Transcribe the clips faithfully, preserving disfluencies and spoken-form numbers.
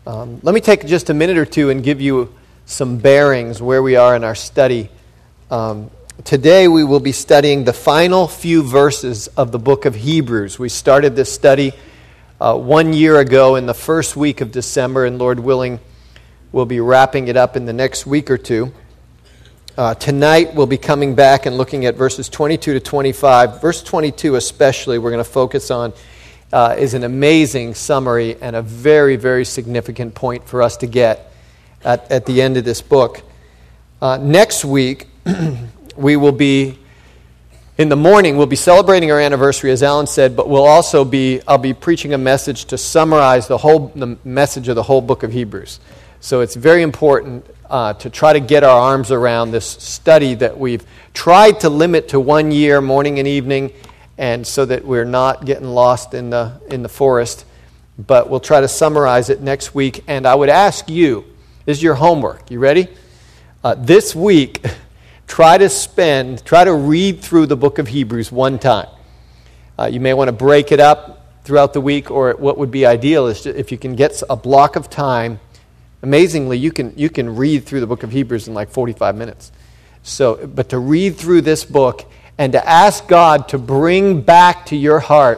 Um, let me take just a minute or two and give you some bearings where we are in our study. Um, today we will be studying the final few verses of the book of Hebrews. We started this study uh, one year ago in the first week of December, and Lord willing, we'll be wrapping it up in the next week or two. Uh, tonight we'll be coming back and looking at verses twenty-two to twenty-five. Verse twenty-two especially, we're going to focus on Uh, is an amazing summary and a very, very significant point for us to get at, at the end of this book. Uh, next week, we will be, in the morning, we'll be celebrating our anniversary, as Alan said, but we'll also be, I'll be preaching a message to summarize the whole, the message of the whole book of Hebrews. So it's very important uh, to try to get our arms around this study that we've tried to limit to one year, morning and evening, and so that we're not getting lost in the in the forest. But we'll try to summarize it next week. And I would ask you, this is your homework. You ready? Uh, this week, try to spend, try to read through the book of Hebrews one time. Uh, you may want to break it up throughout the week, or what would be ideal is if you can get a block of time. Amazingly, you can you can read through the book of Hebrews in like forty-five minutes. So, but to read through this book and to ask God to bring back to your heart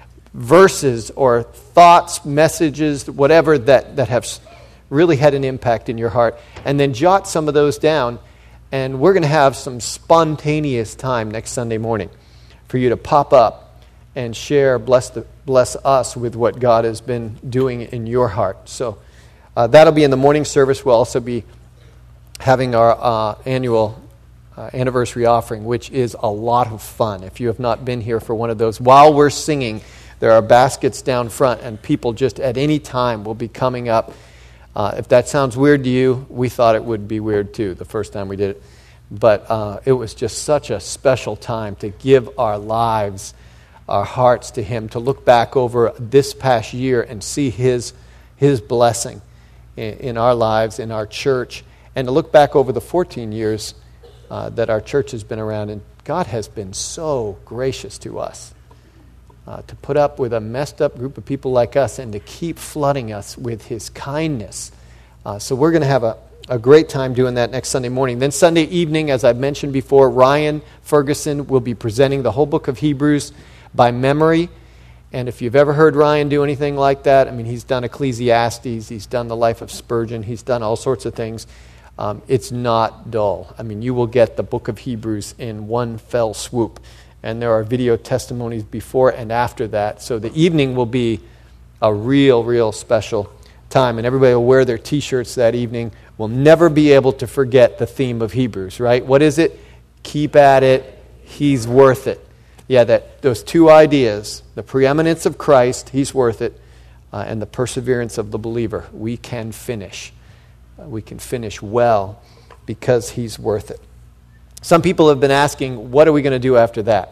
verses or thoughts, messages, whatever that, that have really had an impact in your heart. And then jot some of those down. And we're going to have some spontaneous time next Sunday morning for you to pop up and share, bless, the, bless us with what God has been doing in your heart. So uh, that'll be in the morning service. We'll also be having our uh, annual Uh, anniversary offering, which is a lot of fun. If you have not been here for one of those, while we're singing, there are baskets down front, and people just at any time will be coming up. Uh, if that sounds weird to you, we thought it would be weird too the first time we did it. But uh, it was just such a special time to give our lives, our hearts to Him, to look back over this past year and see His, His blessing in, in our lives, in our church, and to look back over the fourteen years Uh, that our church has been around, and God has been so gracious to us uh, to put up with a messed up group of people like us and to keep flooding us with His kindness. Uh, so we're going to have a, a great time doing that next Sunday morning. Then Sunday evening, as I've mentioned before, Ryan Ferguson will be presenting the whole book of Hebrews by memory. And if you've ever heard Ryan do anything like that, I mean, he's done Ecclesiastes, he's done the life of Spurgeon, he's done all sorts of things. Um, it's not dull. I mean, you will get the book of Hebrews in one fell swoop. And there are video testimonies before and after that. So the evening will be a real, real special time. And everybody will wear their T-shirts that evening. We'll never be able to forget the theme of Hebrews, right? What is it? Keep at it. He's worth it. Yeah, that those two ideas, the preeminence of Christ, He's worth it, uh, and the perseverance of the believer. We can finish. We can finish well because He's worth it. Some people have been asking, what are we going to do after that?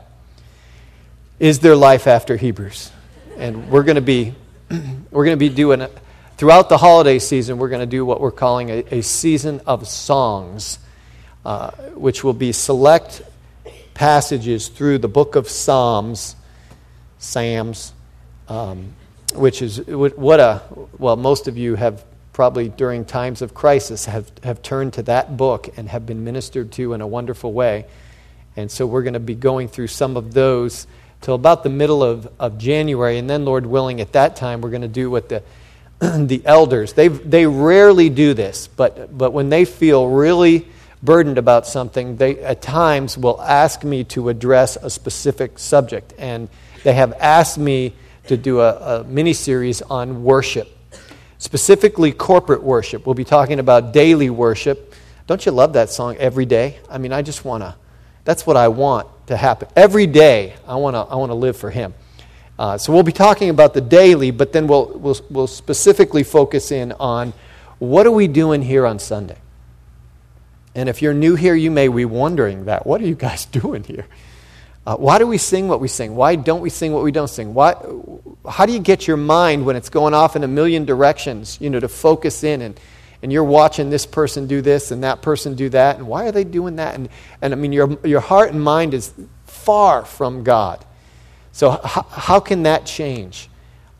Is there life after Hebrews? And we're going to be we're going to be doing it throughout the holiday season. We're going to do what we're calling a, a season of songs, uh, which will be select passages through the book of Psalms, Psalms, um, which is what a well most of you have probably during times of crisis, have, have turned to that book and have been ministered to in a wonderful way. And so we're going to be going through some of those till about the middle of, of January. And then, Lord willing, at that time, we're going to do what the the elders, they they rarely do this, but but when they feel really burdened about something, they at times will ask me to address a specific subject. And they have asked me to do a, a mini-series on worship. Specifically corporate worship. We'll be talking about daily worship. Don't you love that song, Every Day? I mean, I just want to, that's what I want to happen. Every day, I want to I want to live for Him. Uh, so we'll be talking about the daily, but then we'll, we'll, we'll specifically focus in on what are we doing here on Sunday? And if you're new here, you may be wondering that. What are you guys doing here? Uh, why do we sing what we sing? Why don't we sing what we don't sing? Why? How do you get your mind when it's going off in a million directions, you know, to focus in and, and you're watching this person do this and that person do that, and why are they doing that? And, and I mean, your your heart and mind is far from God. So h- how can that change?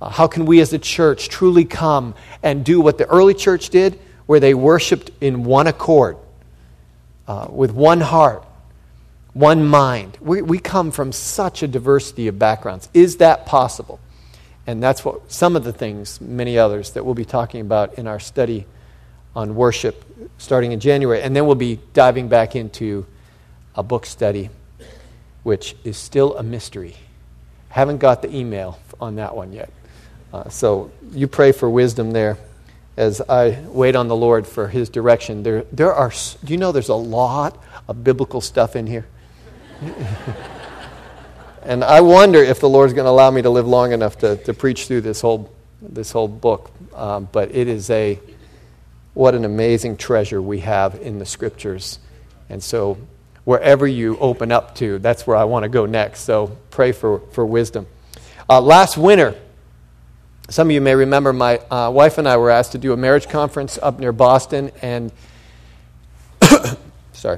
Uh, how can we as a church truly come and do what the early church did, where they worshiped in one accord, uh, with one heart, one mind? We, we come from such a diversity of backgrounds. Is that possible? And that's what some of the things, many others, that we'll be talking about in our study on worship starting in January. And then we'll be diving back into a book study, which is still a mystery. Haven't got the email on that one yet. Uh, so you pray for wisdom there as I wait on the Lord for His direction. There, there are. Do you know there's a lot of biblical stuff in here? And I wonder if the Lord's going to allow me to live long enough to, to preach through this whole this whole book. Um, but it is a what an amazing treasure we have in the Scriptures. And so wherever you open up to, that's where I want to go next. So pray for, for wisdom. Uh, last winter, some of you may remember my uh, wife and I were asked to do a marriage conference up near Boston. And, sorry,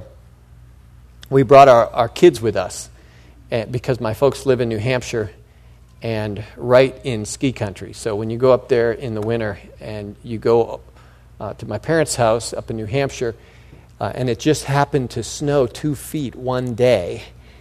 we brought our, our kids with us and, because my folks live in New Hampshire and right in ski country. So when you go up there in the winter and you go uh, to my parents' house up in New Hampshire, Uh, and it just happened to snow two feet one day.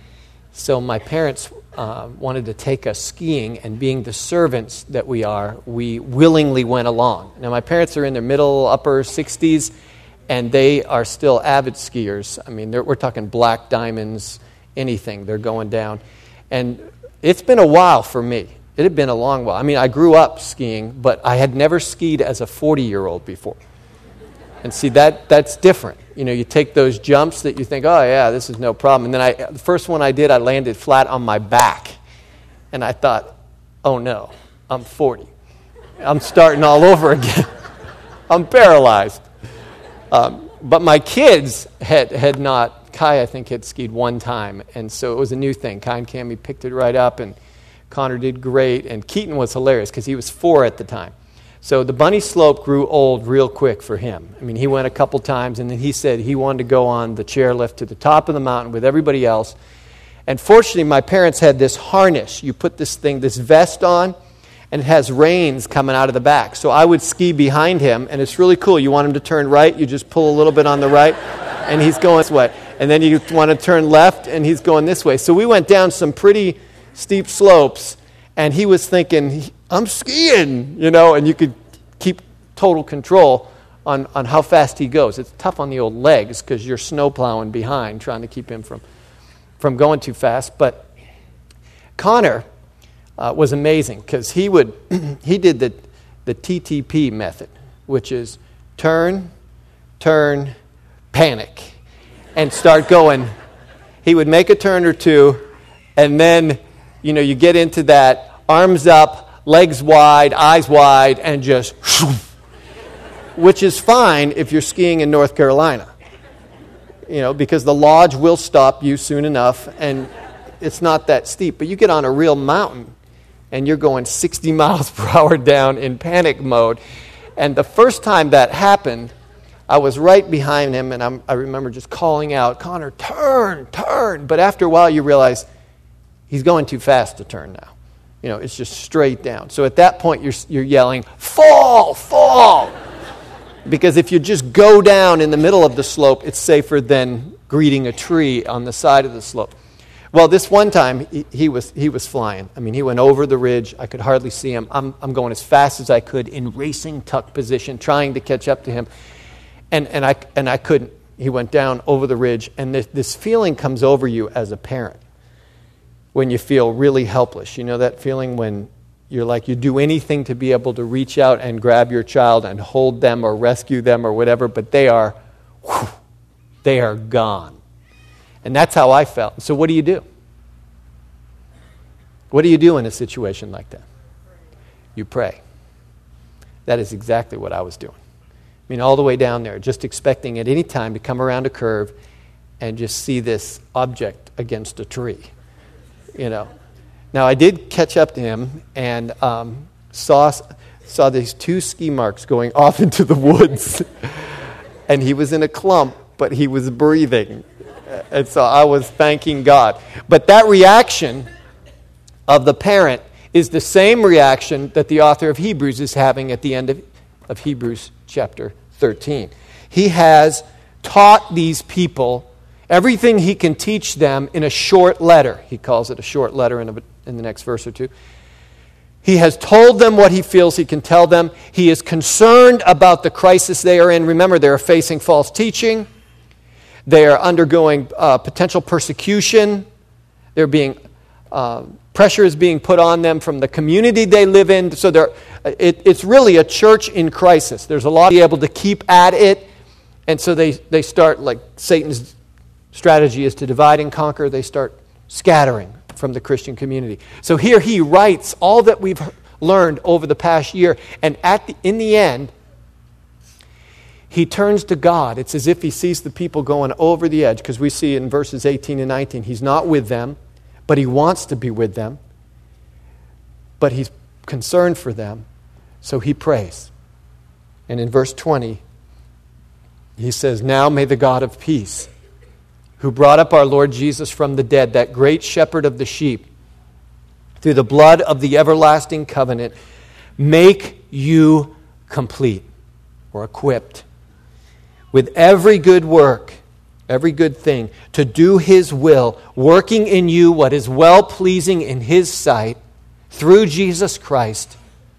So my parents uh, wanted to take us skiing, and being the servants that we are, we willingly went along. Now, my parents are in their middle, upper sixties, and they are still avid skiers. I mean, we're talking black diamonds, anything. They're going down. And it's been a while for me. It had been a long while. I mean, I grew up skiing, but I had never skied as a forty-year-old before. And see, that that's different. You know, you take those jumps that you think, oh, yeah, this is no problem. And then I, the first one I did, I landed flat on my back. And I thought, oh, no, I'm forty. I'm starting all over again. I'm paralyzed. Um, but my kids had, had not, Kai, I think, had skied one time. And so it was a new thing. Kai and Cammy picked it right up, and Connor did great. And Keaton was hilarious because he was four at the time. So the bunny slope grew old real quick for him. I mean, he went a couple times, and then he said he wanted to go on the chairlift to the top of the mountain with everybody else. And fortunately, my parents had this harness. You put this thing, this vest on, and it has reins coming out of the back. So I would ski behind him, and it's really cool. You want him to turn right, you just pull a little bit on the right, and he's going this way. And then you want to turn left, and he's going this way. So we went down some pretty steep slopes, and he was thinking, I'm skiing, you know, and you could keep total control on, on how fast he goes. It's tough on the old legs because you're snow plowing behind, trying to keep him from, from going too fast. But Connor uh, was amazing because he would he did the the T T P method, which is turn, turn, panic, and start going. He would make a turn or two, and then, you know, you get into that arms up, legs wide, eyes wide, and just, which is fine if you're skiing in North Carolina, you know, because the lodge will stop you soon enough, and it's not that steep. But you get on a real mountain, and you're going sixty miles per hour down in panic mode. And the first time that happened, I was right behind him, and I'm, I remember just calling out, Connor, turn, turn. But after a while, you realize he's going too fast to turn now. You know, it's just straight down. So at that point, you're you're yelling, fall, fall. Because if you just go down in the middle of the slope, it's safer than greeting a tree on the side of the slope. Well, this one time, he, he was he was flying. I mean, he went over the ridge. I could hardly see him. I'm I'm going as fast as I could in racing tuck position, trying to catch up to him. And and I and I couldn't. He went down over the ridge, and this, this feeling comes over you as a parent when you feel really helpless. You know that feeling when you're like you do anything to be able to reach out and grab your child and hold them or rescue them or whatever, but they are, whew, they are gone. And that's how I felt. So what do you do? What do you do in a situation like that? You pray. That is exactly what I was doing. I mean, all the way down there, just expecting at any time to come around a curve and just see this object against a tree. You know. Now, I did catch up to him and um, saw saw these two ski marks going off into the woods. And he was in a clump, but he was breathing. And so I was thanking God. But that reaction of the parent is the same reaction that the author of Hebrews is having at the end of, of Hebrews chapter thirteen. He has taught these people everything he can teach them in a short letter. He calls it a short letter in, a, in the next verse or two. He has told them what he feels he can tell them. He is concerned about the crisis they are in. Remember, they are facing false teaching. They are undergoing uh, potential persecution. They're being uh, pressure is being put on them from the community they live in. So they're, it, it's really a church in crisis. There's a lot to be able to keep at it. And so they, they start, like Satan's strategy is to divide and conquer. They start scattering from the Christian community. So here he writes all that we've learned over the past year. And at the, in the end, he turns to God. It's as if he sees the people going over the edge, because we see in verses eighteen and nineteen, he's not with them, but he wants to be with them. But he's concerned for them, so he prays. And in verse twenty, he says, "Now may the God of peace, who brought up our Lord Jesus from the dead, that great shepherd of the sheep, through the blood of the everlasting covenant, make you complete," or equipped, "with every good work," every good thing, "to do his will, working in you what is well-pleasing in his sight, through Jesus Christ,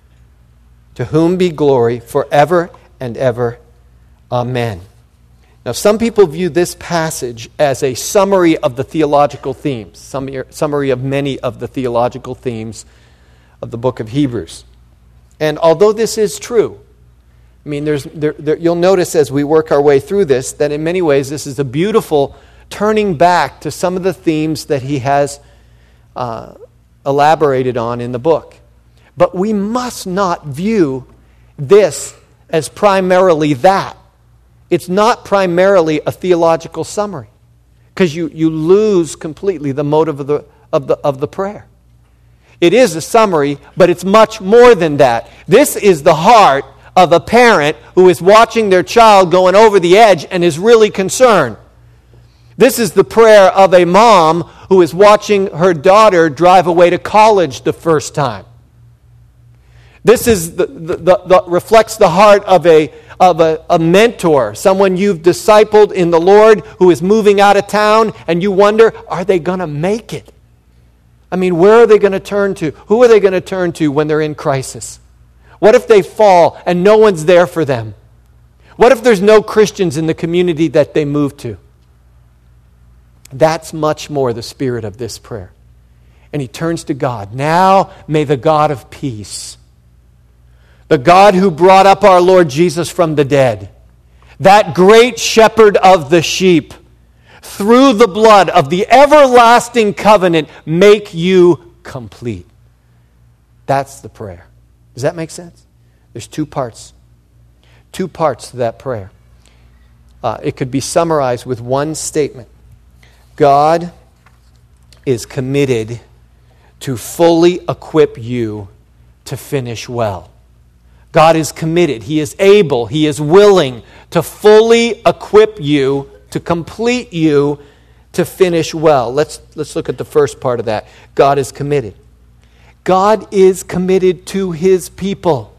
to whom be glory forever and ever. Amen." Now, some people view this passage as a summary of the theological themes, summary of many of the theological themes of the book of Hebrews. And although this is true, I mean, there's there, there, you'll notice as we work our way through this that in many ways this is a beautiful turning back to some of the themes that he has uh, elaborated on in the book. But we must not view this as primarily that. It's not primarily a theological summary, because you, you lose completely the motive of the, of the, of the prayer. It is a summary, but it's much more than that. This is the heart of a parent who is watching their child going over the edge and is really concerned. This is the prayer of a mom who is watching her daughter drive away to college the first time. This is the, the, the, the reflects the heart of a of a, a mentor, someone you've discipled in the Lord who is moving out of town, and you wonder, are they going to make it? I mean, where are they going to turn to? Who are they going to turn to when they're in crisis? What if they fall and no one's there for them? What if there's no Christians in the community that they move to? That's much more the spirit of this prayer. And he turns to God. "Now may the God of peace, the God who brought up our Lord Jesus from the dead, that great shepherd of the sheep, through the blood of the everlasting covenant, make you complete." That's the prayer. Does that make sense? There's two parts. Two parts to that prayer. Uh, it could be summarized with one statement. God is committed to fully equip you to finish well. God is committed. He is able. He is willing to fully equip you, to complete you, to finish well. Let's, let's look at the first part of that. God is committed. God is committed to his people.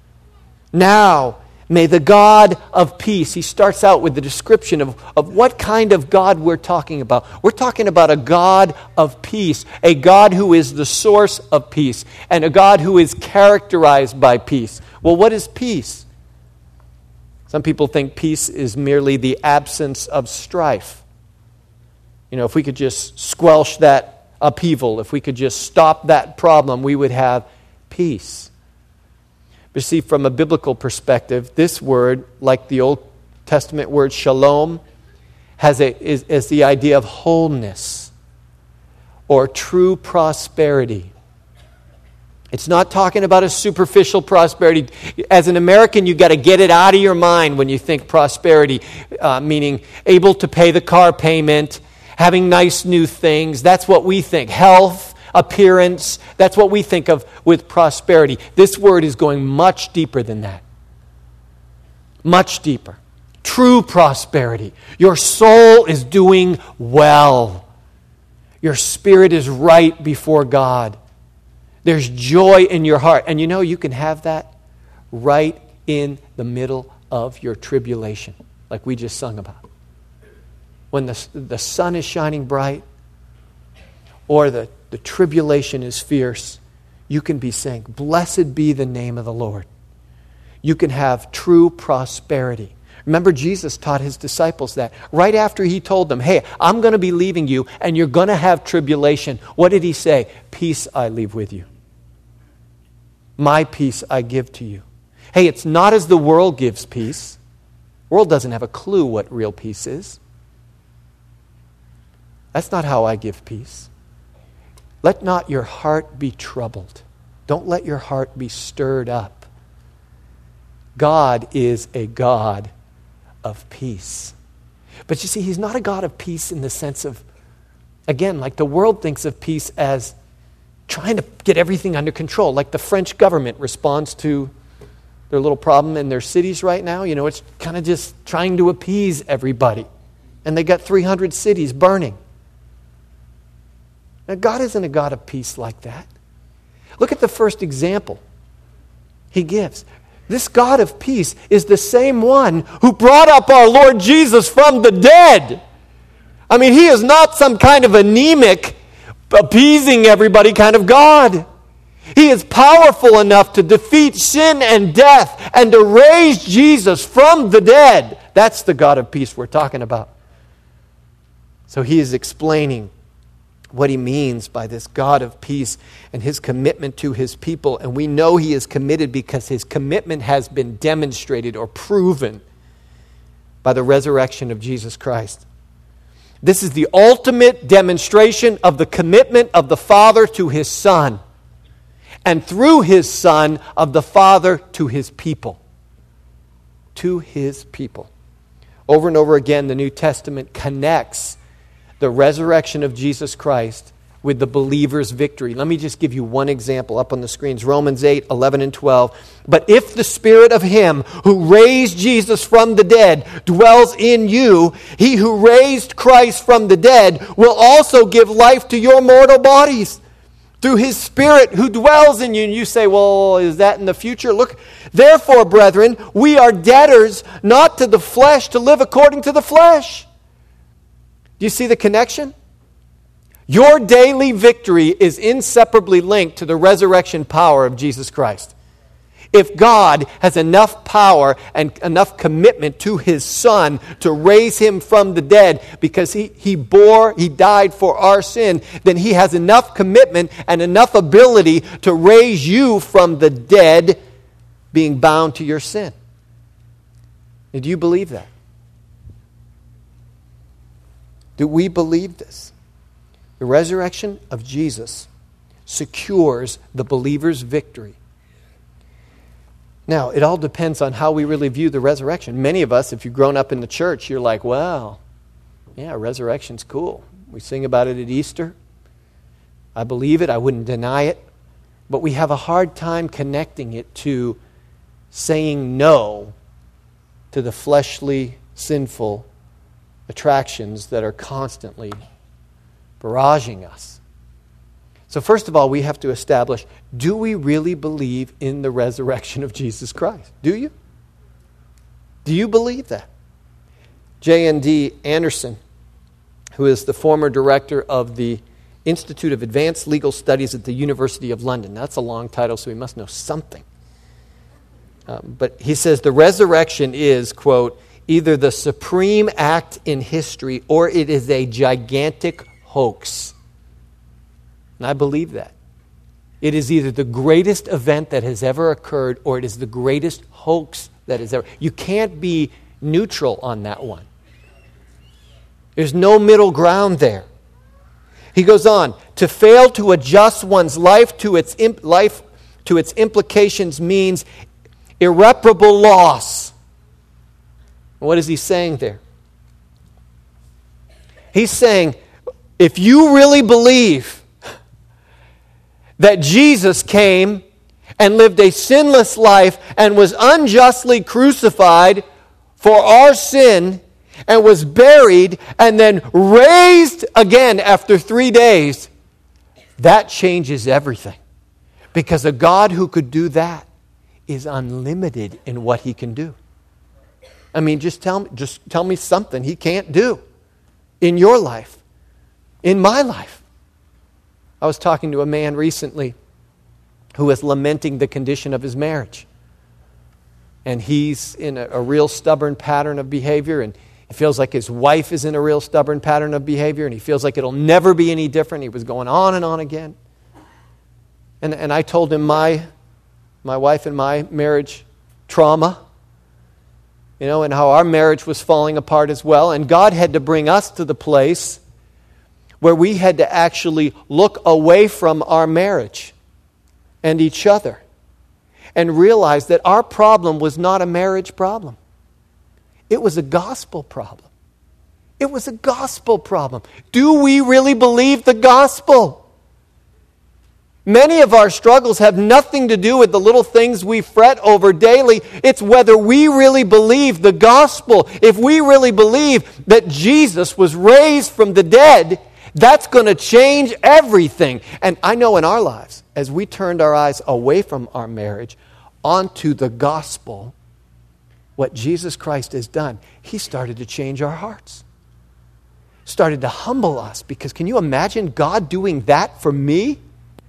"Now, may the God of peace," he starts out with the description of, of what kind of God we're talking about. We're talking about a God of peace, a God who is the source of peace, and a God who is characterized by peace. Well, what is peace? Some people think peace is merely the absence of strife. You know, if we could just squelch that upheaval, if we could just stop that problem, we would have peace. But see, from a biblical perspective, this word, like the Old Testament word shalom, has a, is, is the idea of wholeness or true prosperity. It's not talking about a superficial prosperity. As an American, you've got to get it out of your mind when you think prosperity, uh, meaning able to pay the car payment, having nice new things. That's what we think. Health, appearance, that's what we think of with prosperity. This word is going much deeper than that. Much deeper. True prosperity. Your soul is doing well. Your spirit is right before God. There's joy in your heart. And you know, you can have that right in the middle of your tribulation, like we just sung about. When the, the sun is shining bright or the, the tribulation is fierce, you can be saying, blessed be the name of the Lord. You can have true prosperity. Remember, Jesus taught his disciples that right after he told them, hey, I'm going to be leaving you and you're going to have tribulation. What did he say? Peace I leave with you. My peace I give to you. Hey, it's not as the world gives peace. The world doesn't have a clue what real peace is. That's not how I give peace. Let not your heart be troubled. Don't let your heart be stirred up. God is a God of peace. But you see, he's not a God of peace in the sense of, again, like the world thinks of peace as trying to get everything under control, like the French government responds to their little problem in their cities right now. You know, it's kind of just trying to appease everybody. And they got three hundred cities burning. Now, God isn't a God of peace like that. Look at the first example he gives. This God of peace is the same one who brought up our Lord Jesus from the dead. I mean, he is not some kind of anemic, appeasing everybody kind of God. He is powerful enough to defeat sin and death and to raise Jesus from the dead. That's the God of peace we're talking about. So he is explaining what he means by this God of peace and his commitment to his people. And we know he is committed because his commitment has been demonstrated or proven by the resurrection of Jesus Christ. This is the ultimate demonstration of the commitment of the Father to his Son, and through his Son, of the Father to his people. To his people. Over and over again, the New Testament connects the resurrection of Jesus Christ with the believer's victory. Let me just give you one example up on the screens. Romans eight, eleven and twelve. But if the Spirit of him who raised Jesus from the dead dwells in you, he who raised Christ from the dead will also give life to your mortal bodies through his Spirit who dwells in you. And you say, well, is that in the future? Look, therefore, brethren, we are debtors not to the flesh to live according to the flesh. Do you see the connection? Your daily victory is inseparably linked to the resurrection power of Jesus Christ. If God has enough power and enough commitment to his Son to raise him from the dead because he, he bore, he died for our sin, then he has enough commitment and enough ability to raise you from the dead being bound to your sin. And do you believe that? Do we believe this? The resurrection of Jesus secures the believer's victory. Now, it all depends on how we really view the resurrection. Many of us, if you've grown up in the church, you're like, well, yeah, resurrection's cool. We sing about it at Easter. I believe it. I wouldn't deny it. But we have a hard time connecting it to saying no to the fleshly, sinful attractions that are constantly barraging us. So first of all, we have to establish, do we really believe in the resurrection of Jesus Christ? Do you? Do you believe that? J N D Anderson, who is the former director of the Institute of Advanced Legal Studies at the University of London. That's a long title, so he must know something. Um, but he says the resurrection is, quote, either the supreme act in history or it is a gigantic hoax. And I believe that. It is either the greatest event that has ever occurred or it is the greatest hoax that has ever. You can't be neutral on that one. There's no middle ground there. He goes on, to fail to adjust one's life to its imp- life to its implications means irreparable loss. What is he saying there? He's saying, if you really believe that Jesus came and lived a sinless life and was unjustly crucified for our sin and was buried and then raised again after three days, that changes everything. Because a God who could do that is unlimited in what he can do. I mean, just tell me, just tell me something he can't do in your life, in my life. I was talking to a man recently who was lamenting the condition of his marriage. And he's in a, a real stubborn pattern of behavior, and he feels like his wife is in a real stubborn pattern of behavior, and he feels like it'll never be any different. He was going on and on again. And, and I told him my, my wife and my marriage trauma, you know, and how our marriage was falling apart as well. And God had to bring us to the place where we had to actually look away from our marriage and each other and realize that our problem was not a marriage problem. It was a gospel problem. It was a gospel problem. Do we really believe the gospel? Many of our struggles have nothing to do with the little things we fret over daily. It's whether we really believe the gospel. If we really believe that Jesus was raised from the dead, that's going to change everything. And I know in our lives, as we turned our eyes away from our marriage onto the gospel, what Jesus Christ has done, he started to change our hearts. Started to humble us. Because can you imagine God doing that for me?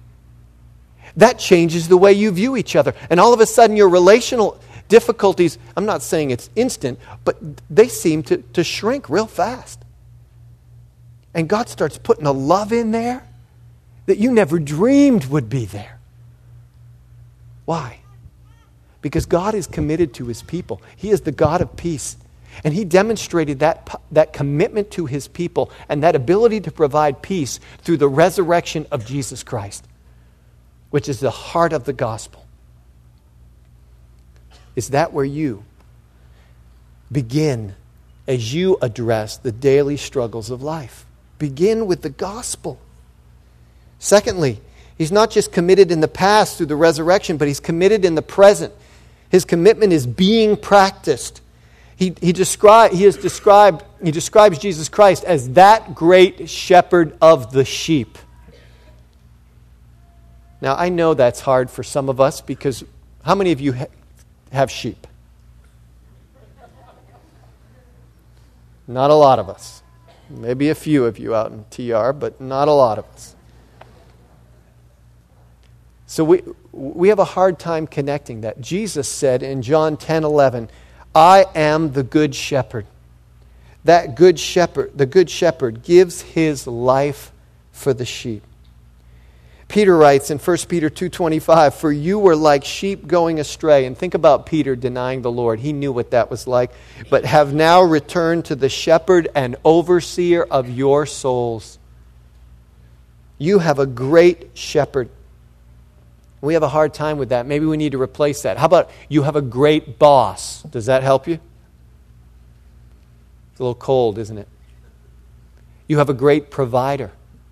That changes the way you view each other. And all of a sudden your relational difficulties, I'm not saying it's instant, but they seem to, to shrink real fast. And God starts putting a love in there that you never dreamed would be there. Why? Because God is committed to his people. He is the God of peace. And he demonstrated that, that commitment to his people and that ability to provide peace through the resurrection of Jesus Christ, which is the heart of the gospel. Is that where you begin as you address the daily struggles of life? Begin with the gospel. Secondly, he's not just committed in the past through the resurrection, but he's committed in the present. His commitment is being practiced. He, he, descri- he, is described, he describes Jesus Christ as that great shepherd of the sheep. Now, I know that's hard for some of us because how many of you ha- have sheep? Not a lot of us. Maybe a few of you out in T R, but not a lot of us. So we we have a hard time connecting that. Jesus said in John ten eleven, I am the good shepherd. That good shepherd, the good shepherd gives his life for the sheep. Peter writes in First Peter two twenty-five, for you were like sheep going astray. And think about Peter denying the Lord. He knew what that was like. But have now returned to the shepherd and overseer of your souls. You have a great shepherd. We have a hard time with that. Maybe we need to replace that. How about you have a great boss? Does that help you? It's a little cold, isn't it? You have a great provider.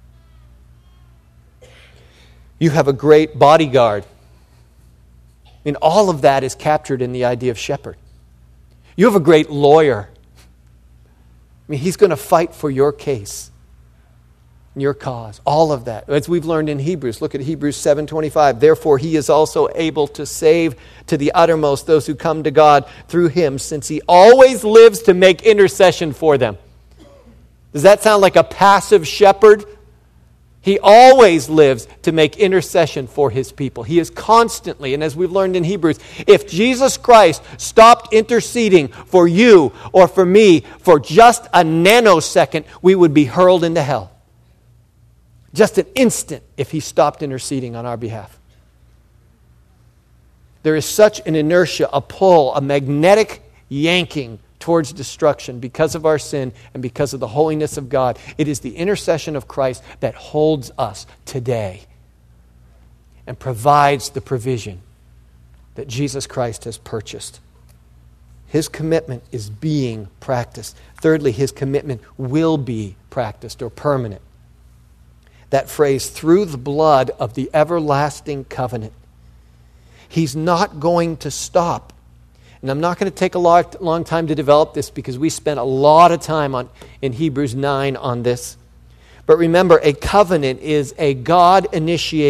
You have a great bodyguard. I mean, all of that is captured in the idea of shepherd. You have a great lawyer. I mean, he's going to fight for your case, your cause, all of that. As we've learned in Hebrews, look at Hebrews seven twenty-five. Therefore, he is also able to save to the uttermost those who come to God through him, since he always lives to make intercession for them. Does that sound like a passive shepherd? He always lives to make intercession for his people. He is constantly, and as we've learned in Hebrews, if Jesus Christ stopped interceding for you or for me for just a nanosecond, we would be hurled into hell. Just an instant if he stopped interceding on our behalf. There is such an inertia, a pull, a magnetic yanking towards destruction because of our sin and because of the holiness of God. It is the intercession of Christ that holds us today and provides the provision that Jesus Christ has purchased. His commitment is being practiced. Thirdly, his commitment will be practiced or permanent. That phrase, through the blood of the everlasting covenant. He's not going to stop. And I'm not going to take a lot, long time to develop this because we spent a lot of time on in Hebrews nine on this. But remember, a covenant is a God-initiated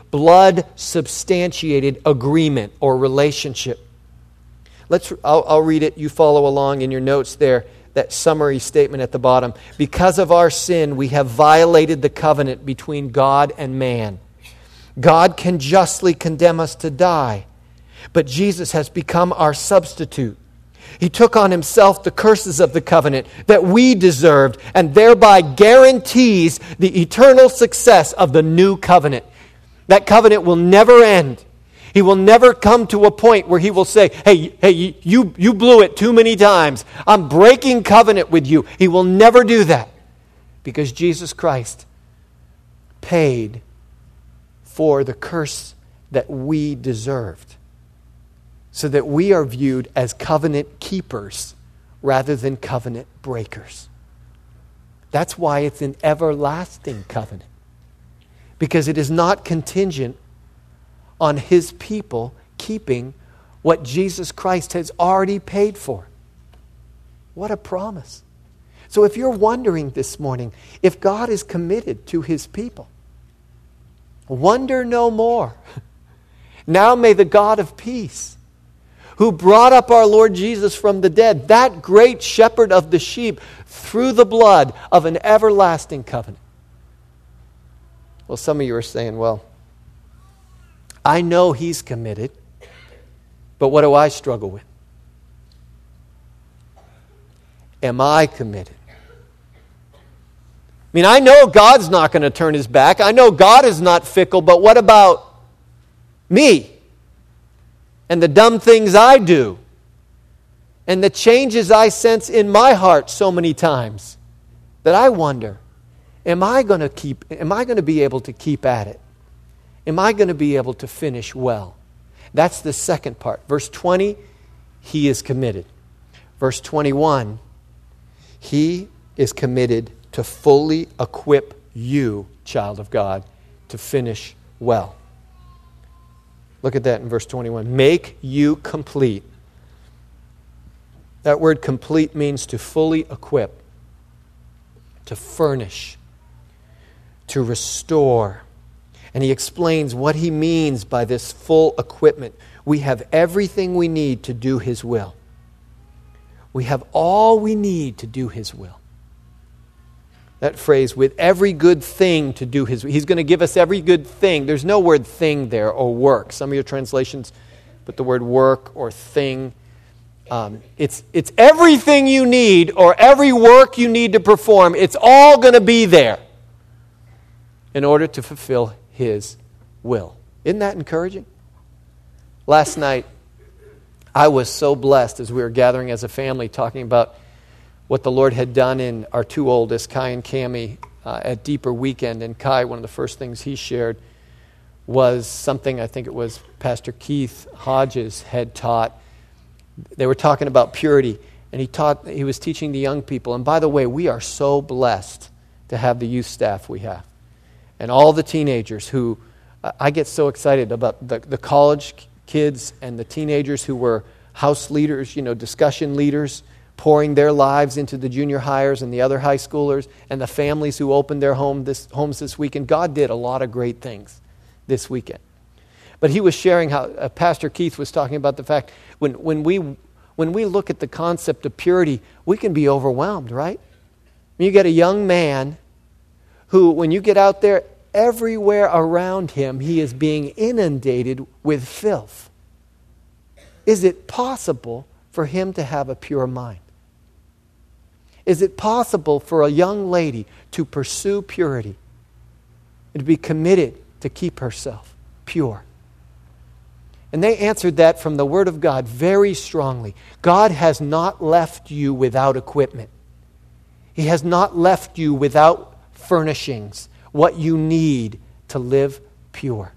blood-substantiated agreement or relationship. Let's. I'll, I'll read it. You follow along in your notes there, that summary statement at the bottom. Because of our sin, we have violated the covenant between God and man. God can justly condemn us to die, but Jesus has become our substitute. He took on himself the curses of the covenant that we deserved and thereby guarantees the eternal success of the new covenant. That covenant will never end. He will never come to a point where he will say, hey, hey, you, you blew it too many times. I'm breaking covenant with you. He will never do that because Jesus Christ paid for the curse that we deserved so that we are viewed as covenant keepers rather than covenant breakers. That's why it's an everlasting covenant, because it is not contingent on his people keeping what Jesus Christ has already paid for. What a promise. So if you're wondering this morning if God is committed to his people, wonder no more. Now may the God of peace, who brought up our Lord Jesus from the dead, that great shepherd of the sheep, through the blood of an everlasting covenant. Well, some of you are saying, well, I know he's committed, but what do I struggle with? Am I committed? I mean, I know God's not going to turn his back. I know God is not fickle, but what about me? And the dumb things I do? And the changes I sense in my heart so many times that I wonder, am I going to keep, am I going to be able to keep at it? Am I going to be able to finish well? That's the second part. Verse twenty, he is committed. Verse twenty-one, he is committed to fully equip you, child of God, to finish well. Look at that in verse twenty-one. Make you complete. That word complete means to fully equip, to furnish, to restore. And he explains what he means by this full equipment. We have everything we need to do his will. We have all we need to do his will. That phrase, with every good thing to do his will. He's going to give us every good thing. There's no word thing there or work. Some of your translations put the word work or thing. Um, it's, it's everything you need or every work you need to perform. It's all going to be there in order to fulfill his will. Isn't that encouraging? Last night, I was so blessed as we were gathering as a family talking about what the Lord had done in our two oldest, Kai and Cammie, uh, at Deeper Weekend. And Kai, one of the first things he shared was something I think it was Pastor Keith Hodges had taught. They were talking about purity, and he taught. He was teaching the young people. And by the way, we are so blessed to have the youth staff we have. And all the teenagers who, uh, I get so excited about the, the college kids and the teenagers who were house leaders, you know, discussion leaders, pouring their lives into the junior hires and the other high schoolers, and the families who opened their home this, homes this weekend. God did a lot of great things this weekend. But he was sharing how, uh, Pastor Keith was talking about the fact when, when, we, when we look at the concept of purity, we can be overwhelmed, right? You get a young man who, when you get out there, everywhere around him, he is being inundated with filth. Is it possible for him to have a pure mind? Is it possible for a young lady to pursue purity and to be committed to keep herself pure? And they answered that from the Word of God very strongly. God has not left you without equipment. He has not left you without furnishings, what you need to live pure.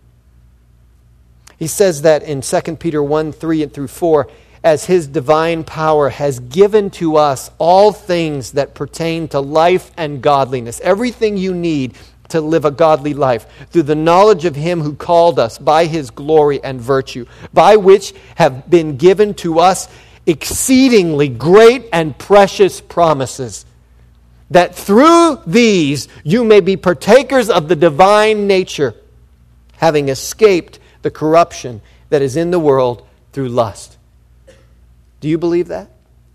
He says that in Second Peter one, three and through four, as his divine power has given to us all things that pertain to life and godliness, everything you need to live a godly life, through the knowledge of him who called us by his glory and virtue, by which have been given to us exceedingly great and precious promises, that through these you may be partakers of the divine nature, having escaped the corruption that is in the world through lust. Do you believe that?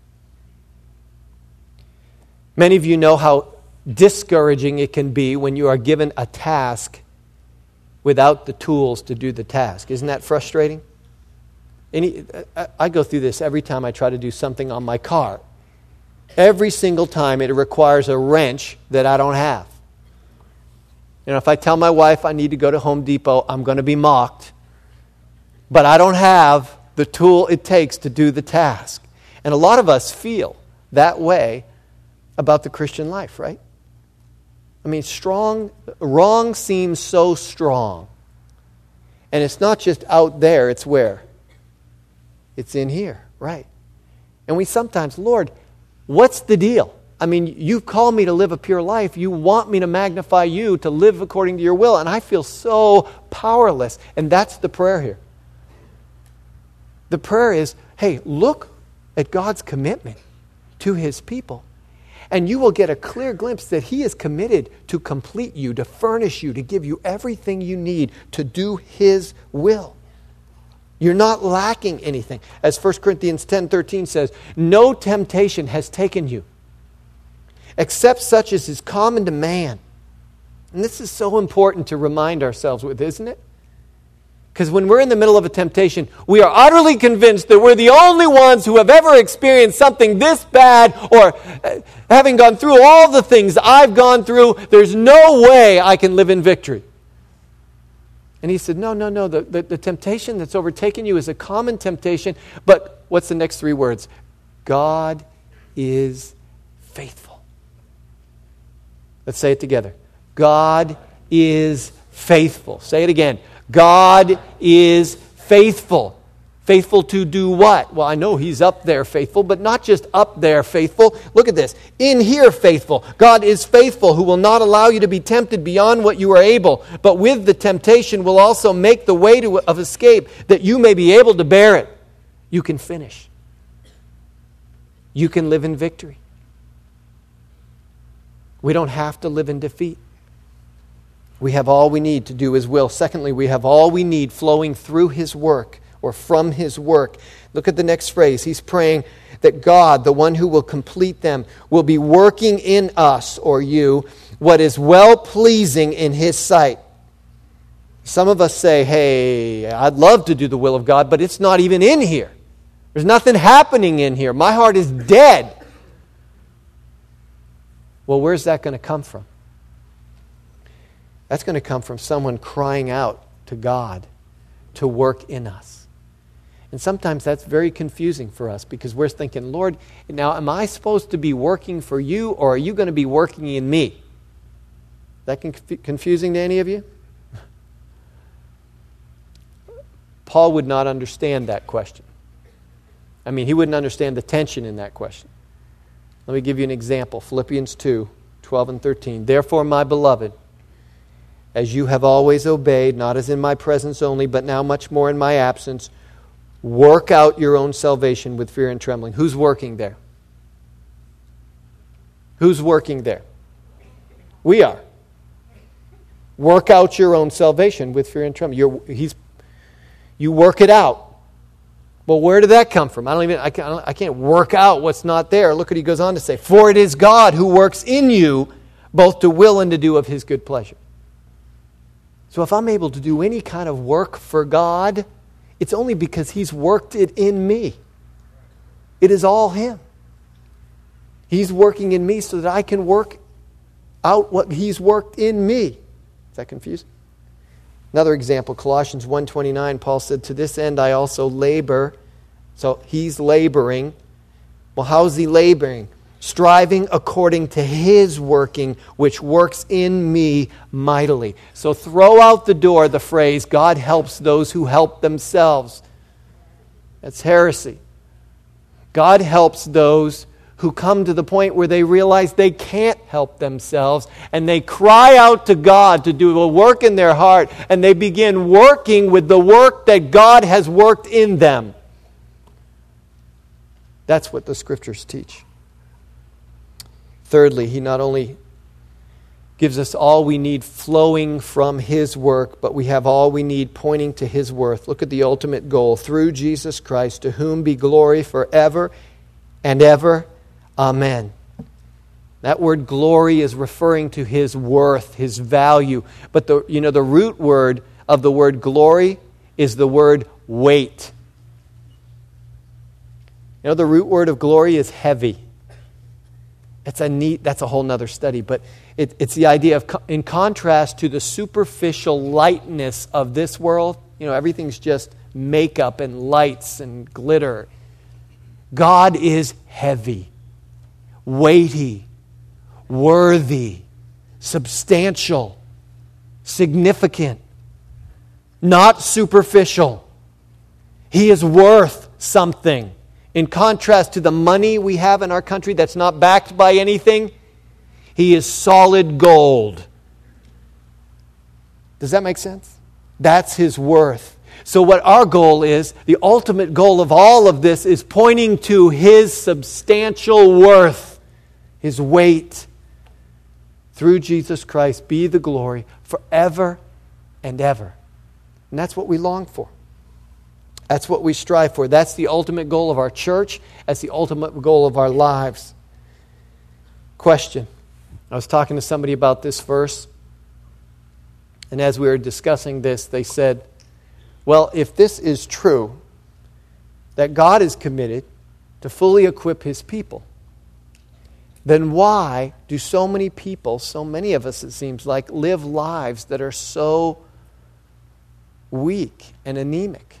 Many of you know how discouraging it can be when you are given a task without the tools to do the task. Isn't that frustrating? Any, I, I go through this every time I try to do something on my car. Every single time it requires a wrench that I don't have. You know, if I tell my wife I need to go to Home Depot, I'm going to be mocked. But I don't have the tool it takes to do the task. And a lot of us feel that way about the Christian life, right? I mean, strong, wrong seems so strong. And it's not just out there, it's where? It's in here, right? And we sometimes, Lord, what's the deal? I mean, you've called me to live a pure life. You want me to magnify you, to live according to your will. And I feel so powerless. And that's the prayer here. The prayer is, hey, look at God's commitment to His people. And you will get a clear glimpse that He is committed to complete you, to furnish you, to give you everything you need to do His will. You're not lacking anything. As First Corinthians ten thirteen says, no temptation has taken you, except such as is common to man. And this is so important to remind ourselves with, isn't it? Because when we're in the middle of a temptation, we are utterly convinced that we're the only ones who have ever experienced something this bad, or uh, having gone through all the things I've gone through, there's no way I can live in victory. And he said, no, no, no, the, the, the temptation that's overtaken you is a common temptation, but what's the next three words? God is faithful. Let's say it together. God is faithful. Say it again. God is faithful. Faithful to do what? Well, I know He's up there faithful, but not just up there faithful. Look at this. In here faithful. God is faithful, who will not allow you to be tempted beyond what you are able, but with the temptation will also make the way to, of escape, that you may be able to bear it. You can finish. You can live in victory. We don't have to live in defeat. We have all we need to do His will. Secondly, we have all we need flowing through His work or from His work. Look at the next phrase. He's praying that God, the one who will complete them, will be working in us or you what is well-pleasing in His sight. Some of us say, hey, I'd love to do the will of God, but it's not even in here. There's nothing happening in here. My heart is dead. Well, where's that going to come from? That's going to come from someone crying out to God to work in us. And sometimes that's very confusing for us because we're thinking, Lord, now am I supposed to be working for you or are you going to be working in me? Is that conf- confusing to any of you? Paul would not understand that question. I mean, he wouldn't understand the tension in that question. Let me give you an example. Philippians two, twelve and thirteen. Therefore, my beloved, as you have always obeyed, not as in my presence only, but now much more in my absence, work out your own salvation with fear and trembling. Who's working there? Who's working there? We are. Work out your own salvation with fear and trembling. You're, he's, you work it out. Well, where did that come from? I don't even. I can't, I can't work out what's not there. Look what he goes on to say. For it is God who works in you both to will and to do of His good pleasure. So if I'm able to do any kind of work for God, it's only because He's worked it in me. It is all Him. He's working in me so that I can work out what He's worked in me. Is that confusing? Another example, Colossians one twenty-nine, Paul said, to this end I also labor. So he's laboring. Well, how is he laboring? Striving according to His working, which works in me mightily. So throw out the door the phrase, God helps those who help themselves. That's heresy. God helps those who come to the point where they realize they can't help themselves, and they cry out to God to do a work in their heart, and they begin working with the work that God has worked in them. That's what the Scriptures teach. Thirdly, He not only gives us all we need flowing from His work, but we have all we need pointing to His worth. Look at the ultimate goal. Through Jesus Christ, to whom be glory forever and ever. Amen. That word glory is referring to His worth, His value. But the you know the root word of the word glory is the word weight. You know, the root word of glory is heavy. It's a neat, that's a whole nother study, but it, it's the idea of, in contrast to the superficial lightness of this world, you know, everything's just makeup and lights and glitter. God is heavy, weighty, worthy, substantial, significant, not superficial. He is worth something. In contrast to the money we have in our country that's not backed by anything, He is solid gold. Does that make sense? That's His worth. So what our goal is, the ultimate goal of all of this is pointing to His substantial worth, His weight. Through Jesus Christ be the glory forever and ever. And that's what we long for. That's what we strive for. That's the ultimate goal of our church. That's the ultimate goal of our lives. Question. I was talking to somebody about this verse, and as we were discussing this, they said, well, if this is true, that God is committed to fully equip His people, then why do so many people, so many of us it seems like, live lives that are so weak and anemic?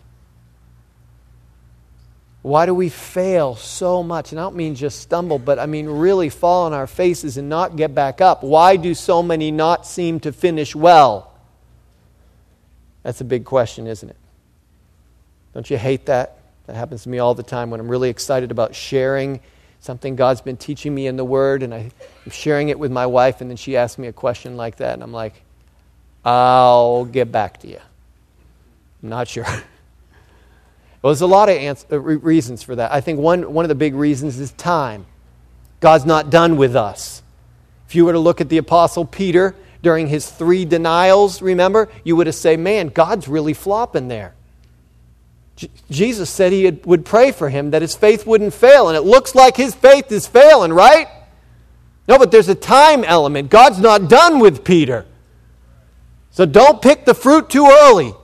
Why do we fail so much? And I don't mean just stumble, but I mean really fall on our faces and not get back up. Why do so many not seem to finish well? That's a big question, isn't it? Don't you hate that? That happens to me all the time when I'm really excited about sharing something God's been teaching me in the Word, and I'm sharing it with my wife, and then she asks me a question like that, and I'm like, I'll get back to you. I'm not sure. Well, there's a lot of ans- uh, re- reasons for that. I think one, one of the big reasons is time. God's not done with us. If you were to look at the Apostle Peter during his three denials, remember, you would have said, man, God's really flopping there. J- Jesus said He had, would pray for him that his faith wouldn't fail, and it looks like his faith is failing, right? No, but there's a time element. God's not done with Peter. So don't pick the fruit too early.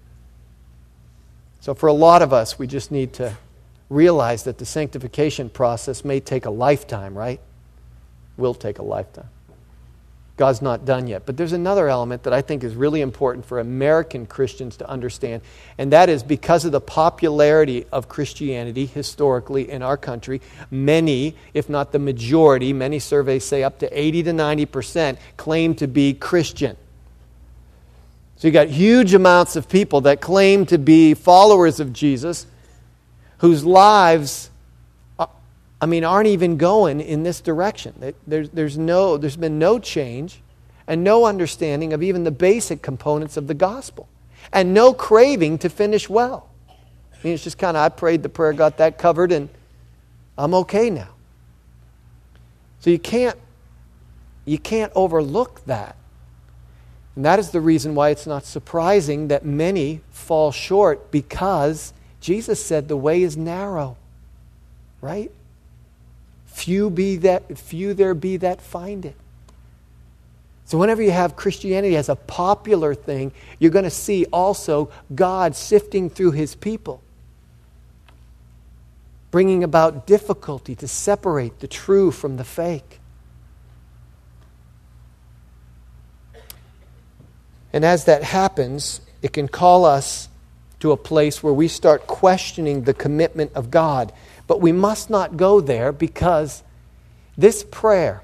So for a lot of us, we just need to realize that the sanctification process may take a lifetime, right? Will take a lifetime. God's not done yet. But there's another element that I think is really important for American Christians to understand, and that is because of the popularity of Christianity historically in our country, many, if not the majority, many surveys say up to eighty to ninety percent claim to be Christian. So you got huge amounts of people that claim to be followers of Jesus whose lives, I mean, aren't even going in this direction. There's, there's, no, there's been no change and no understanding of even the basic components of the gospel and no craving to finish well. I mean, it's just kind of, I prayed the prayer, got that covered, and I'm okay now. So you can't, you can't overlook that. And that is the reason why it's not surprising that many fall short, because Jesus said the way is narrow, right? Few be that, few there be that find it. So whenever you have Christianity as a popular thing, you're going to see also God sifting through His people, bringing about difficulty to separate the true from the fake. And as that happens, it can call us to a place where we start questioning the commitment of God. But we must not go there, because this prayer,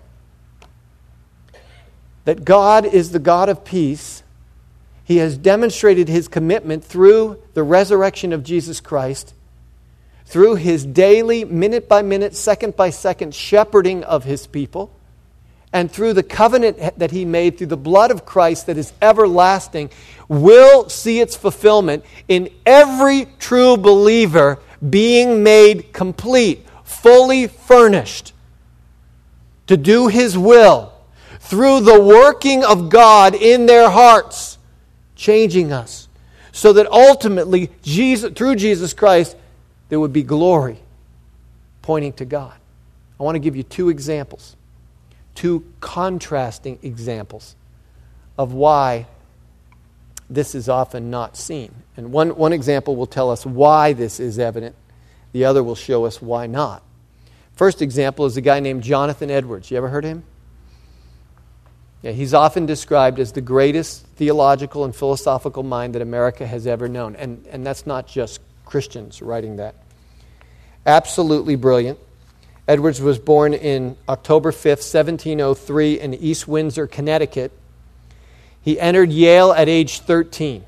that God is the God of peace, He has demonstrated His commitment through the resurrection of Jesus Christ, through His daily, minute by minute, second by second shepherding of His people, and through the covenant that He made through the blood of Christ that is everlasting, will see its fulfillment in every true believer being made complete, fully furnished to do His will through the working of God in their hearts, changing us, so that ultimately, Jesus, through Jesus Christ, there would be glory pointing to God. I want to give you two examples, two contrasting examples of why this is often not seen. And one, one example will tell us why this is evident. The other will show us why not. First example is a guy named Jonathan Edwards. You ever heard of him? Yeah, he's often described as the greatest theological and philosophical mind that America has ever known. And, and that's not just Christians writing that. Absolutely brilliant. Edwards was born in October fifth, seventeen oh three in East Windsor, Connecticut. He entered Yale at age thirteen.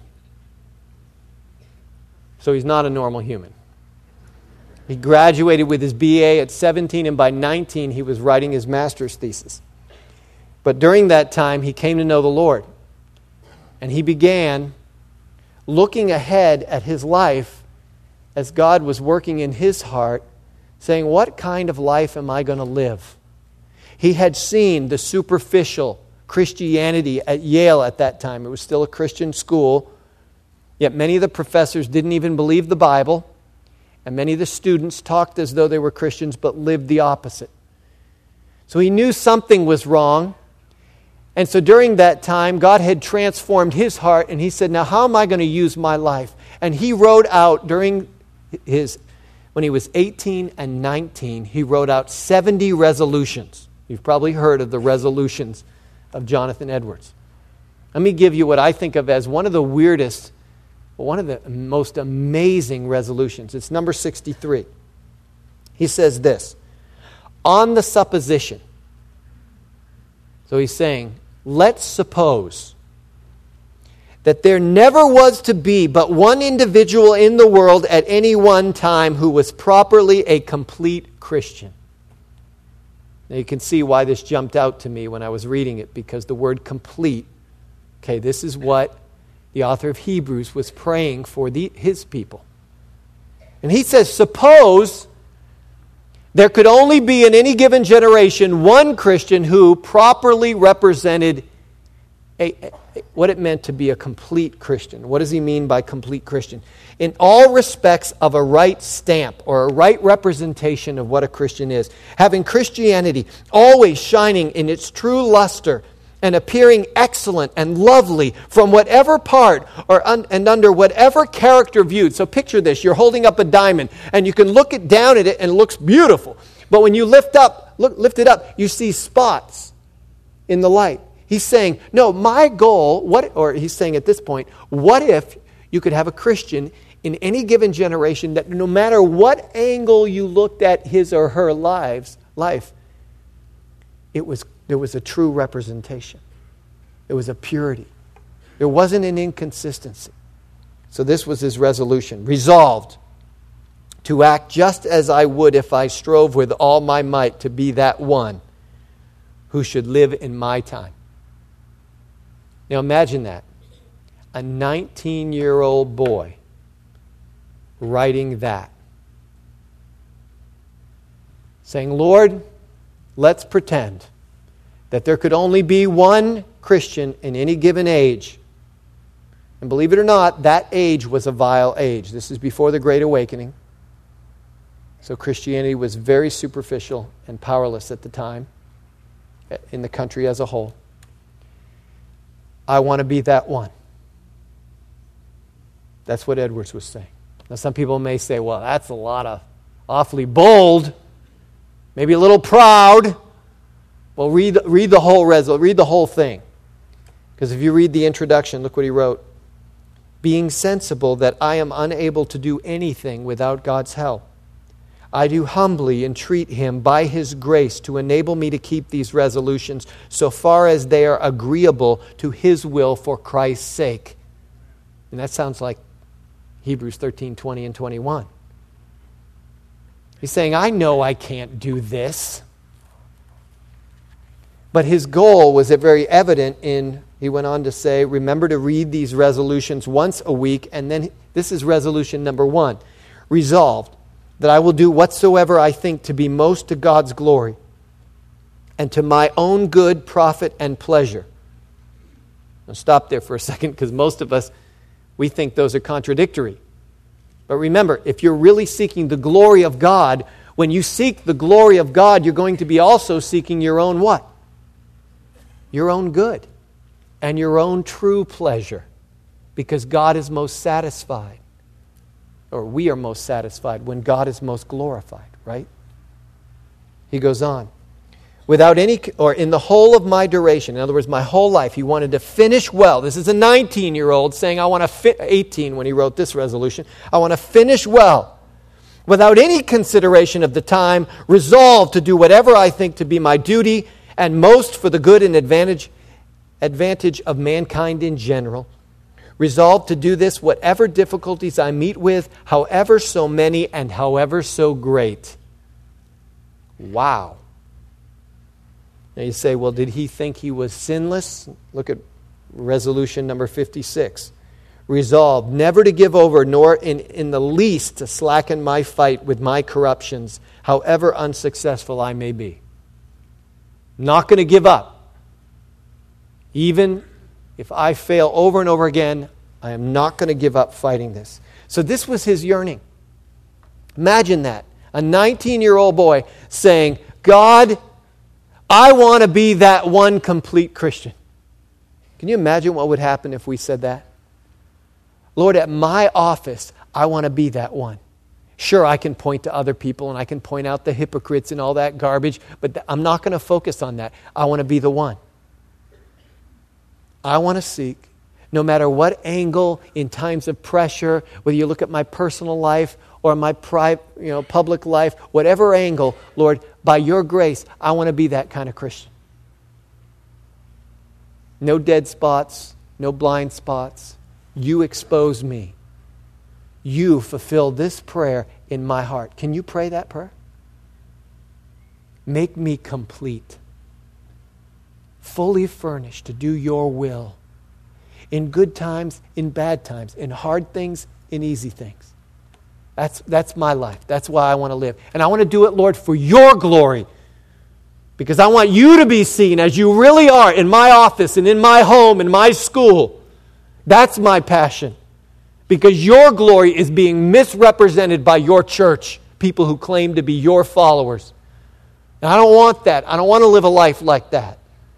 So he's not a normal human. He graduated with his B A at seventeen, and by nineteen he was writing his master's thesis. But during that time he came to know the Lord. And he began looking ahead at his life as God was working in his heart, saying, what kind of life am I going to live? He had seen the superficial Christianity at Yale at that time. It was still a Christian school. Yet many of the professors didn't even believe the Bible. And many of the students talked as though they were Christians but lived the opposite. So he knew something was wrong. And so during that time, God had transformed his heart. And he said, now how am I going to use my life? And he wrote out during his, when he was eighteen and nineteen, he wrote out seventy resolutions. You've probably heard of the resolutions of Jonathan Edwards. Let me give you what I think of as one of the weirdest, one of the most amazing resolutions. It's number sixty-three. He says this, on the supposition. So he's saying, let's suppose that there never was to be but one individual in the world at any one time who was properly a complete Christian. Now you can see why this jumped out to me when I was reading it, because the word complete, okay, this is what the author of Hebrews was praying for the, his people. And he says, suppose there could only be in any given generation one Christian who properly represented a, a, what it meant to be a complete Christian. What does he mean by complete Christian? In all respects of a right stamp or a right representation of what a Christian is. Having Christianity always shining in its true luster and appearing excellent and lovely from whatever part or un, and under whatever character viewed. So picture this, you're holding up a diamond and you can look it down at it and it looks beautiful. But when you lift up, look, lift it up, you see spots in the light. He's saying, no, my goal, what, or he's saying at this point, what if you could have a Christian in any given generation that no matter what angle you looked at his or her lives, life, it was there was a true representation. There was a purity. There wasn't an inconsistency. So this was his resolution. Resolved to act just as I would if I strove with all my might to be that one who should live in my time. Now imagine that. A nineteen-year-old boy writing that. Saying, Lord, let's pretend that there could only be one Christian in any given age. And believe it or not, that age was a vile age. This is before the Great Awakening. So Christianity was very superficial and powerless at the time in the country as a whole. I want to be that one. That's what Edwards was saying. Now some people may say, well, that's a lot of awfully bold, maybe a little proud. Well, read, read the whole resol, read the whole thing. Because if you read the introduction, look what he wrote. Being sensible that I am unable to do anything without God's help, I do humbly entreat Him by His grace to enable me to keep these resolutions so far as they are agreeable to His will for Christ's sake. And that sounds like Hebrews thirteen, twenty and twenty-one. He's saying, I know I can't do this. But his goal was very evident in, he went on to say, remember to read these resolutions once a week. And then this is resolution number one. Resolved that I will do whatsoever I think to be most to God's glory and to my own good, profit, and pleasure. Now stop there for a second, because most of us, we think those are contradictory. But remember, if you're really seeking the glory of God, when you seek the glory of God, you're going to be also seeking your own what? Your own good and your own true pleasure, because God is most satisfied, or we are most satisfied when God is most glorified, right? He goes on. Without any, or in the whole of my duration, in other words, my whole life, he wanted to finish well. This is a nineteen-year-old saying, I want to fit, eighteen when he wrote this resolution, I want to finish well. Without any consideration of the time, resolved to do whatever I think to be my duty, and most for the good and advantage, advantage of mankind in general. Resolved to do this whatever difficulties I meet with, however so many and however so great. Wow. Now you say, well, did he think he was sinless? Look at resolution number fifty-six. Resolved never to give over, nor in, in the least to slacken my fight with my corruptions, however unsuccessful I may be. Not going to give up. Even if I fail over and over again, I am not going to give up fighting this. So this was his yearning. Imagine that. A nineteen-year-old boy saying, God, I want to be that one complete Christian. Can you imagine what would happen if we said that? Lord, at my office, I want to be that one. Sure, I can point to other people and I can point out the hypocrites and all that garbage, but th- I'm not going to focus on that. I want to be the one. I want to seek, no matter what angle, in times of pressure, whether you look at my personal life or my private, you know, public life, whatever angle, Lord, by your grace, I want to be that kind of Christian. No dead spots, no blind spots. You expose me. You fulfill this prayer in my heart. Can you pray that prayer? Make me complete, fully furnished to do your will, in good times, in bad times, in hard things, in easy things. That's, that's my life. That's why I want to live. And I want to do it, Lord, for your glory. Because I want you to be seen as you really are in my office and in my home, in my school. That's my passion. Because your glory is being misrepresented by your church, people who claim to be your followers. And I don't want that. I don't want to live a life like that.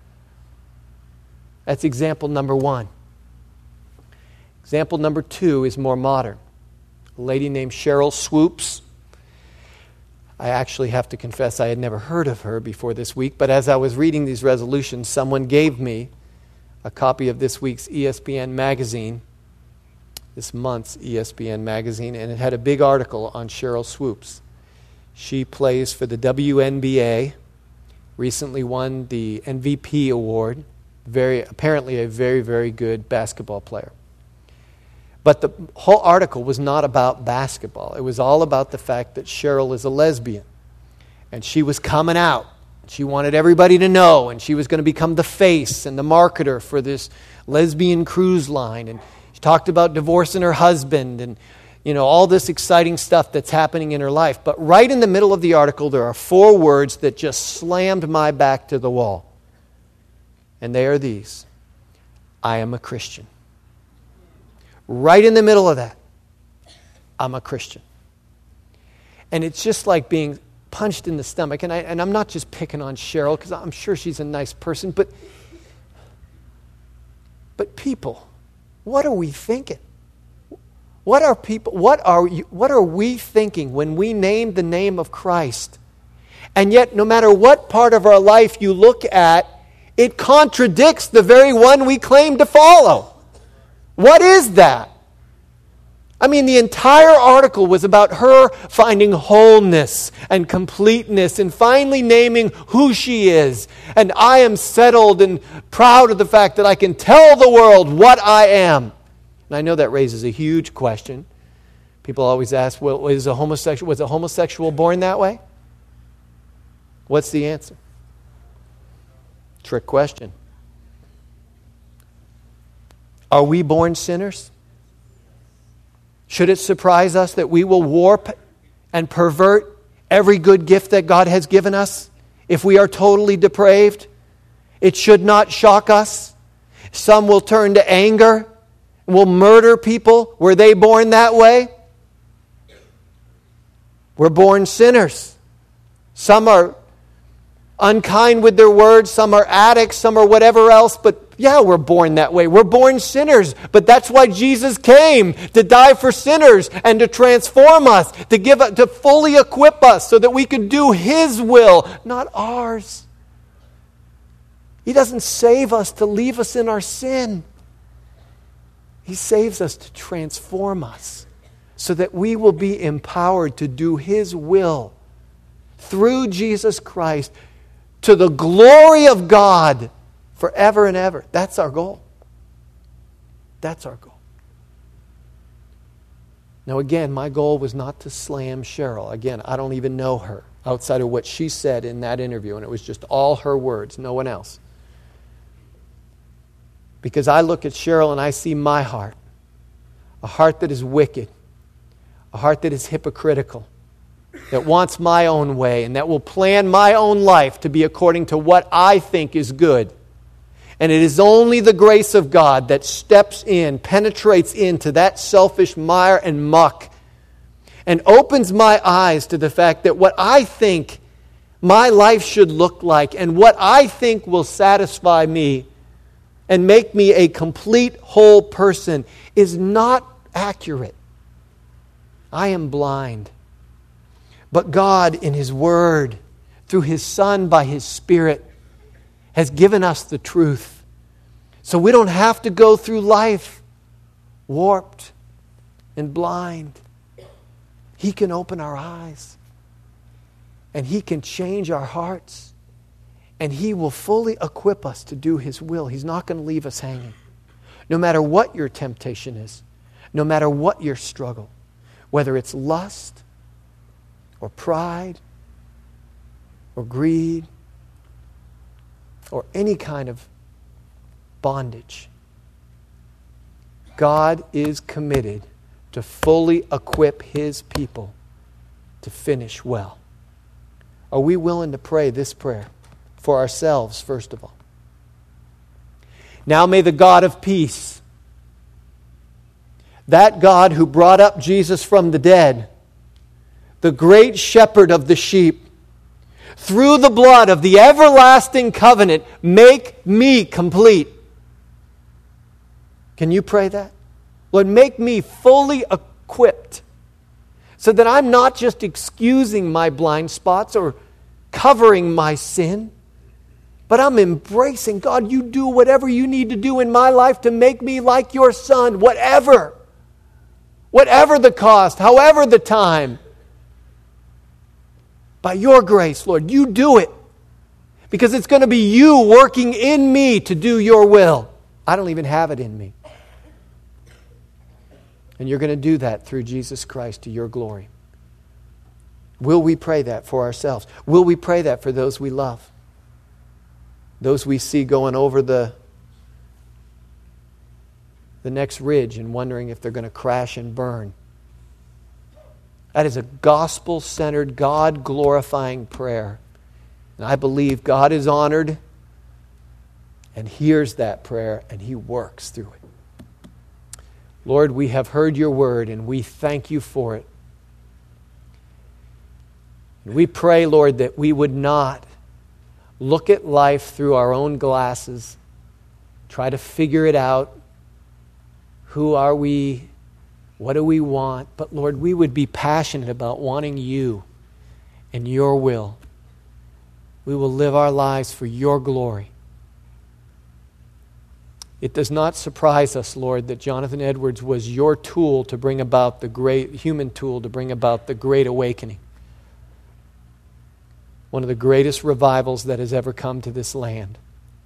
That's example number one. Example number two is more modern. A lady named Cheryl Swoops. I actually have to confess I had never heard of her before this week, but as I was reading these resolutions, someone gave me a copy of this week's E S P N magazine, this month's E S P N magazine, and it had a big article on Cheryl Swoops. She plays for the W N B A, recently won the M V P award, very apparently a very, very good basketball player. But the whole article was not about basketball. It was all about the fact that Cheryl is a lesbian. And she was coming out. She wanted everybody to know, and she was going to become the face and the marketer for this lesbian cruise line. And she talked about divorcing her husband and, you know, all this exciting stuff that's happening in her life. But right in the middle of the article, there are four words that just slammed my back to the wall. And they are these: I am a Christian. Right in the middle of that, I'm a Christian. And it's just like being punched in the stomach. And, I, and I'm not just picking on Cheryl, because I'm sure she's a nice person, but, but people, what are we thinking? What are people? What are you, what are we thinking when we name the name of Christ? And yet, no matter what part of our life you look at, it contradicts the very one we claim to follow. What is that? I mean, the entire article was about her finding wholeness and completeness and finally naming who she is. And I am settled and proud of the fact that I can tell the world what I am. And I know that raises a huge question. People always ask, well, was a homosexual, was a homosexual born that way? What's the answer? Trick question. Are we born sinners? Should it surprise us that we will warp and pervert every good gift that God has given us if we are totally depraved. It should not shock us. Some will turn to anger, will murder people. Were they born that way? We're born sinners. Some are unkind with their words, some are addicts, some are whatever else, but yeah, we're born that way. We're born sinners, but that's why Jesus came, to die for sinners and to transform us, to give, to fully equip us so that we could do His will, not ours. He doesn't save us to leave us in our sin. He saves us to transform us so that we will be empowered to do His will through Jesus Christ to the glory of God forever and ever. That's our goal. That's our goal. Now again, my goal was not to slam Cheryl. Again, I don't even know her outside of what she said in that interview, and it was just all her words, no one else. Because I look at Cheryl and I see my heart, a heart that is wicked, a heart that is hypocritical, that wants my own way, and that will plan my own life to be according to what I think is good. And it is only the grace of God that steps in, penetrates into that selfish mire and muck, and opens my eyes to the fact that what I think my life should look like and what I think will satisfy me and make me a complete whole person is not accurate. I am blind. But God, in His Word, through His Son, by His Spirit, has given us the truth. So we don't have to go through life warped and blind. He can open our eyes. And He can change our hearts. And He will fully equip us to do His will. He's not going to leave us hanging. No matter what your temptation is, no matter what your struggle, whether it's lust, or pride, or greed, or any kind of bondage, God is committed to fully equip His people to finish well. Are we willing to pray this prayer for ourselves, first of all? Now may the God of peace, that God who brought up Jesus from the dead, the great shepherd of the sheep, through the blood of the everlasting covenant, make me complete. Can you pray that? Lord, make me fully equipped so that I'm not just excusing my blind spots or covering my sin, but I'm embracing, God, you do whatever you need to do in my life to make me like your Son, whatever. Whatever the cost, however the time. By your grace, Lord, you do it. Because it's going to be you working in me to do your will. I don't even have it in me. And you're going to do that through Jesus Christ to your glory. Will we pray that for ourselves? Will we pray that for those we love? Those we see going over the, the next ridge and wondering if they're going to crash and burn. That is a gospel-centered, God-glorifying prayer. And I believe God is honored and hears that prayer and He works through it. Lord, we have heard your word and we thank you for it. And we pray, Lord, that we would not look at life through our own glasses, try to figure it out. Who are we? What do we want? But Lord, we would be passionate about wanting you and your will. We will live our lives for your glory. It does not surprise us, Lord, that Jonathan Edwards was your tool to bring about the great, human tool to bring about the Great Awakening. One of the greatest revivals that has ever come to this land.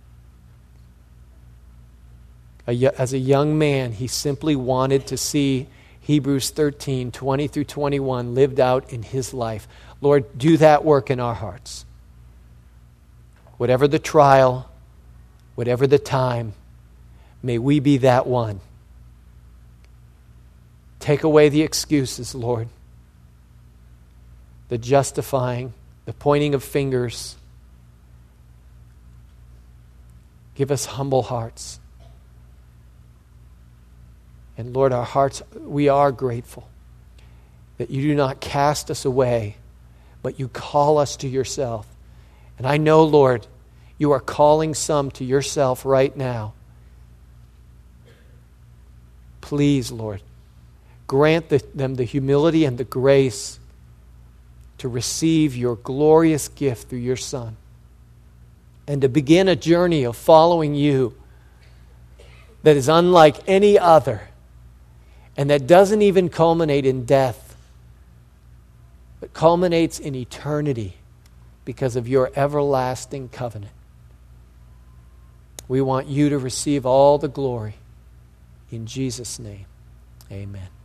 As a young man, he simply wanted to see Hebrews thirteen, twenty through twenty-one lived out in his life. Lord, do that work in our hearts. Whatever the trial, whatever the time, may we be that one. Take away the excuses, Lord. The justifying, the pointing of fingers, Give us humble hearts. And Lord, our hearts, we are grateful that you do not cast us away, but you call us to yourself. And I know, Lord, you are calling some to yourself right now. Please, Lord, grant the, them the humility and the grace to receive your glorious gift through your Son and to begin a journey of following you that is unlike any other and that doesn't even culminate in death, but culminates in eternity because of your everlasting covenant. We want you to receive all the glory. In Jesus' name, amen.